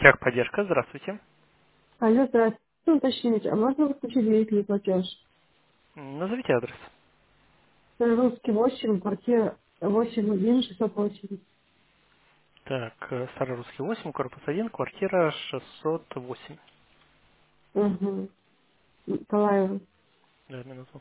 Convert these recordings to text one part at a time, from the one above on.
Техподдержка, здравствуйте. Алло, здравствуйте. Ну, уточнить, а можно выключить длительный платеж? Назовите адрес. Русский 8, квартира 81680. Так, Старорусский 8, корпус 1, квартира 608. Угу. Николаева. Да, минуту.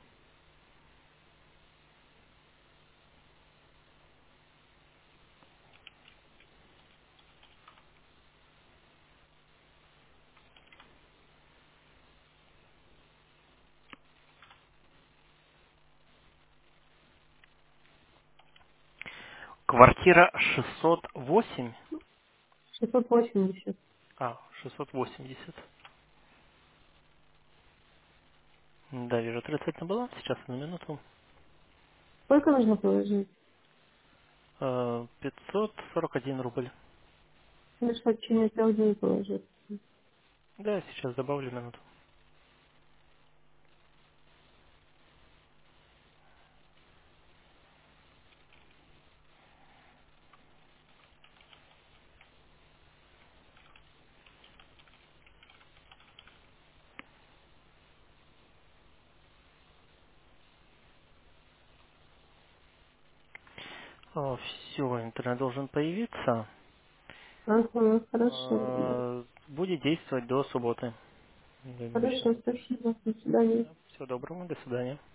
Квартира 608. 680. 680. Да, вижу, отрицательный баланс. Сейчас, на минуту. Сколько нужно положить? 541 рубль. Лишь в течение 3 дней положить. Да, сейчас добавлю минуту. Все, интернет должен появиться. Ага, хорошо. Будет действовать до субботы. До обеда. Хорошо, спасибо. До свидания. Всего доброго, до свидания.